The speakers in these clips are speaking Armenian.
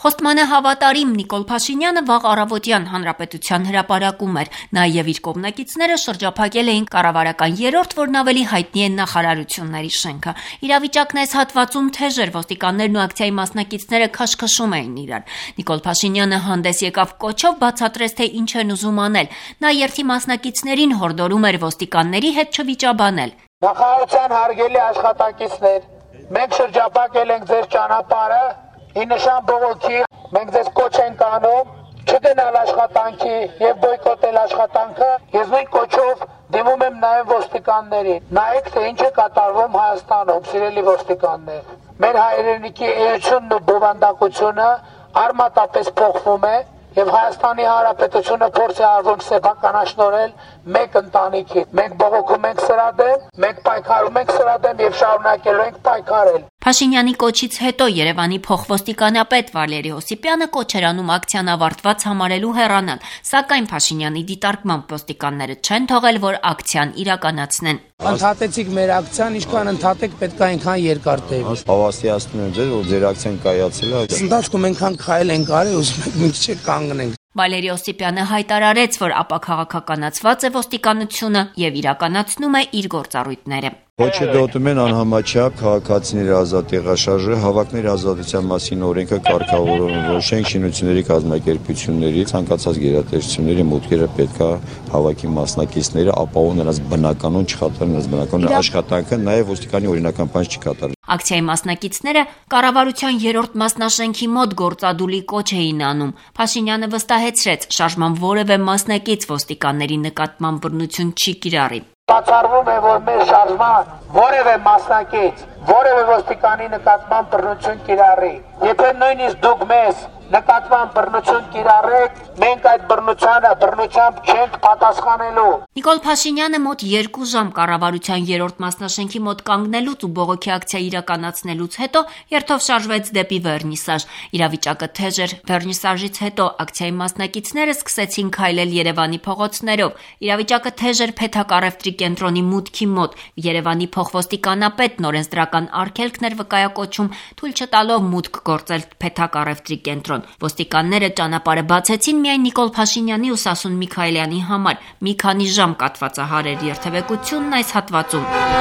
Խոստմանը հավատարիմ Նիկոլ Փաշինյանը վաղ առավոտյան Հանրապետության հրապարակում էր, նաև իր կողմնակիցները շրջափակել էին կառավարական երրորդ, որն ավելի հայտնի է նախարարությունների շենքը։ Իրավիճակն այս հատվածում թեժ էր, ոստիկաններն ու ակցիայի մասնակիցները քաշքշում էին իրար։ Նիկոլ Փաշինյանը հանդես եկավ կոչով, բացատրեց, թե ինչ են ուզում անել։ Նա երթի մասնակիցներին հորդորում էր ոստիկանների հետ չվիճաբանել։ Նախարարության հարգելի աշխատակիցներ, մենք շրջափակել ենք ձեր ճանապարհը։ Ի նշան բողոքի մենք ձեզ կոչ ենք անում չգնալ աշխատանքի եւ բոյկոտել աշխատանքը։ Ես նույն կոչով դիմում եմ նաեւ ոստիկաններին։ Նայեք, թե ինչ է կատարվում Հայաստանում, սիրելի ոստիկաններ։ Մեր հայրենիքի էությունն ու բովանդակությունը արմատապես փոխվում է եւ Հայաստանի Հանրապետությունը փորձ է արվում սեփականաշնորհել մեկ ընտանիքի։ Մենք բողոքում ենք սրա դեմ, մենք պայքարում ենք սրա դեմ եւ շարունակելու ենք պայքարել։ Փաշինյանի կոչից հետո Երևանի փոխոստիկանապետ Վալերի Հոսիպյանը կոչ էր անում ակցիան ավարտված համարելու հեռանալ, սակայն Փաշինյանի դիտարկմամբ ոստիկանները չեն թողել, որ ակցիան իրականացնեն։ Ընդհատեցիք մեր ակցիան, ինչքան ընդհատեք պետք է այնքան երկար տևի։ Հավաստիացնում եմ ձեզ, որ ձեր ակցիան կայացել է։ Ընթացքում այնքան քայլ ենք արել, ուզում ենք մի քիչ կանգնենք։ Վալերի Հոսիպյանը հայտարարեց, որ ապաքաղաքականացված է ոստիկանությունը եւ իրականացնում է իր գործառույթները։ Ոչը դոտում են անհամաչափ քաղաքացիների ազատ տեղաշարժը, հավաքների ազատության մասին օրենքը կարգավորում, շենք շինությունների կազմակերպությունների, ցանկացած գերատեսչությունների մուտքերը պետք է հավաքի մասնակիցները ապահովում նրանց բնականon չխաթարեն նրանց բնականon աշխատանքը, նաև ոստիկանի օրինական բան չկատարեն։ Ակցիայի մասնակիցները կառավարության երրորդ մասնաշենքի մոտ գործադուլի կոչ էին անում։ Փաշինյանը վստահեցրեց, շարժման որևէ մասնակից ոստիկանների նկատմամբ բռնություն չի կիրառի։ Բացառվում է, որ մեր շարժման որևէ մասնակից, որևէ ոստիկանի նկատմամբ բռնություն կիրառի։ Եթե նույնիսկ դուք մեզ նկատմամբ բռնություն կիրառեք, մենք այդ բռնությամբ չենք պատասխանելու։ Նիկոլ Փաշինյանը մոտ 2 ժամ կառավարության երրորդ մասնաշենքի մոտ կանգնելուց ու բողոքի ակցիա իրականացնելուց հետո երթով շարժվեց դեպի Վերնիսաժ։ Իրավիճակը թեժ էր։ Վերնիսաժից հետո ակցիայի մասնակիցները սկսեցին քայլել Երևանի փողոցներով։ Իրավիճակը թեժ էր Փեթակառևտրի կենտրոնի մուտքի մոտ։ Երևանի փոխոստիկանապետն օրենսդրական արգելքն էր վկայակոչում, թույլ չտալով մուտք գործել Փեթակառևտրի կենտրոն։ Ոստիկանները ճանապարհը բացեցին միայն Նիկոլ Փաշինյանի ու Սասուն Միքայելյանի համար։ Մի քանի ժամ կատվածահար էր երթևեկությունն այս հատվածում։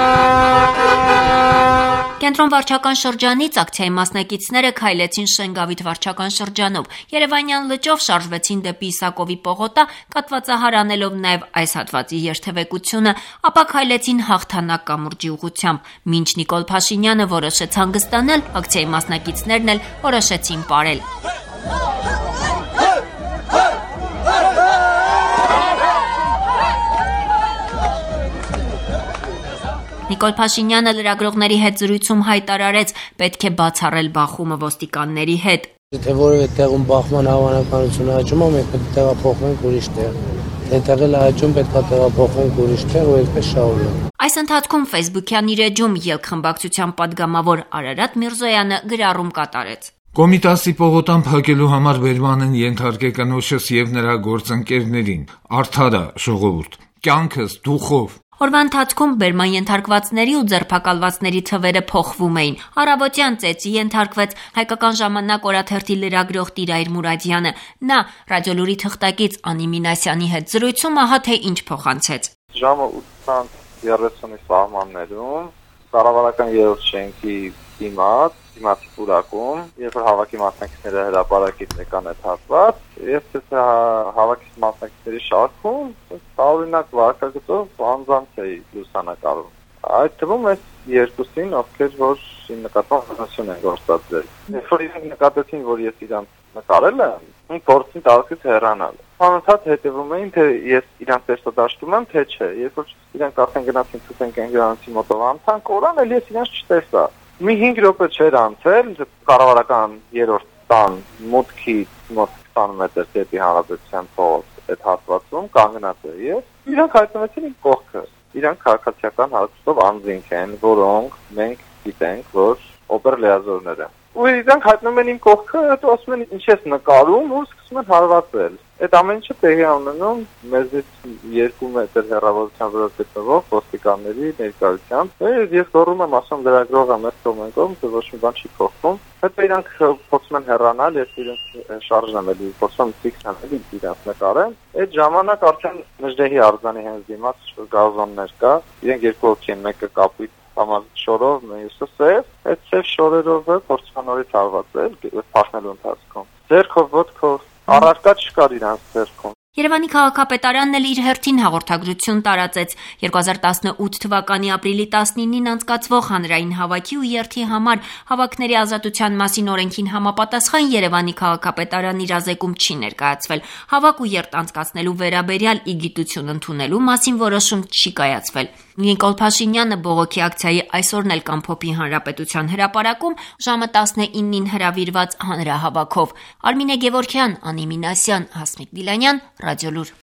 Կենտրոն վարչական շրջանից ակցիայի մասնակիցները քայլեցին Շենգավիթ վարչական շրջանով։ Երևանյան լճով շարժվեցին դեպի Իսակովի պողոտա, կատվածահար անելով նաև այս հատվածի երթևեկությունը, ապա քայլեցին Հաղթանակ կամուրջի ուղղությամբ։ Մինչ Նիկոլ Փաշինյանը որոշեց հանգստանալ, ակցիայի մասնակիցներն էլ որոշեցին պարել։ Նիկոլ Փաշինյանը լրագրողների հետ զրույցում հայտարարեց, պետք է բացառել բախումը ոստիկանների հետ։ Եթե որևէ տեղում բախման հավանականությունը աճում է, մենք պետք է տեղափոխվենք ուրիշ տեղ։ Եթե էլ աճում պետք է տեղափոխվենք ուրիշ տեղ ու այդպես շարունակ։ Այս ընթացքում Facebook-յան իր էջում ելք-խմբակցության падգամավոր Արարատ Միրզոյանը գրառում կատարեց։ Կոմիտասի պողոտան փակելու համար բերման են ենթարկել կնոջս եւ նրա գործընկերներին։ Արդարը, ժողովուրդ, կյանքս դուխով։ Օրվա ընթացքում բերման ենթարկվածների ու ձերբակալվածների թվերը փոխվում էին։ Առավոտյան ծեծի ենթարկվեց Հայկական ժամանակ օրաթերթի լրագրող Տիրայր Մուրադյանը։ Նա ռադիոլուրի թղթակից Անի Մինասյանի հետ զրույցում ահա թե ինչ փոխանցեց։ Ժամը 8:30-ի սահմաններում կառավարական երրորդ շենքի դիմացի պուրակում, երբ որ հավաքի մասնակիցները հրապարակից եկան այդ հատված, ես հավաքի մասնակիցների շարքում տարօրինակ վարքագծով անձանց էի լուսանկարում։ Այդ թվում այս երկուսին, ովքեր որ նկատմամբ բռնություն են գործադրել։ Երբ որ իրենք նկատեցին, որ ես իրանց նկարել եմ, փորձին տարածքից հեռանալ։ Անընդհատ հետևում էին, թե ես իրանց տեսադաշտում եմ, թե չէ։ Երբ որ իրանք արդեն գնացին ցուցենք ընկերանցի մոտով անցան կորան, էլ ես իրանց չտեսա։ Մի 5 րոպե չէր անցել կառավարական երրորդ տան մուտքի մոտ 20 մետր դեպի Հանրապետության փողոց այդ հատվածում կանգնած էր ես։ Իրանք հայտնվեցին իմ կողքը։ Իրանք քաղաքացիական հարցով անձինք են, որոնք մենք գիտենք, որ օպեր լիազորներ են։ ու իրանք հայտնում են իմ կողքը, հետո ասում են ինչ ես նկարում ու սկսում են հարվածել։ Այդ ամեն ինչը տեղի ունենում մեզից 2 մետր հեռավորության վրա գտնվող ոստիկանների ներկայությամբ։ Ես գոռում եմ, ասում լրագրողը մեծ կողմենքով, թե ոչ մի բան չի փոխվում։ Հետո իրանք փորձում են հեռանալ, ես իրենց շարժն եմ էլի փորձում ֆիքս անել իրանք նկարեն։ Այդ ժամանակ արդեն Նժդեհի արձանի հենց դիմաց գազոններ կա։ Իրենք 2 հոգի են, մեկը կապույտ շորով, մյուսը սև, այդ սև շորերով փորձում նորից հարվածել փախնելու ընթացքում։ Ձեռքով, ոտքով, առարկա չկար իրանց ձեռքում։ Երևանի քաղաքապետարանն էլ իր հերթին հաղորդագրություն տարածեց 2018 թվականի ապրիլի 19-ին անցկացվող հանրային հավաքի ու երթի համար հավաքների ազատության մասին օրենքին համապատասխան Երևանի քաղաքապետարան իրազեկում չի ներկայացվել։ Հավաք ու երթ անցկացնելու վերաբերյալ իգիտություն ընդունելու մասին որոշում չի կայացվել։ Նիկոլ Փաշինյանը բողոքի ակցիայի այսօրն էլ կամփոփի Հանրապետության հրապարակում ժամը 19-ին հրավիրված հանրահավաքով։ Արմինե Գևորգյան, Անի Մինասյան, Հասմիկ Դիլանյան, Ռադիոլուր։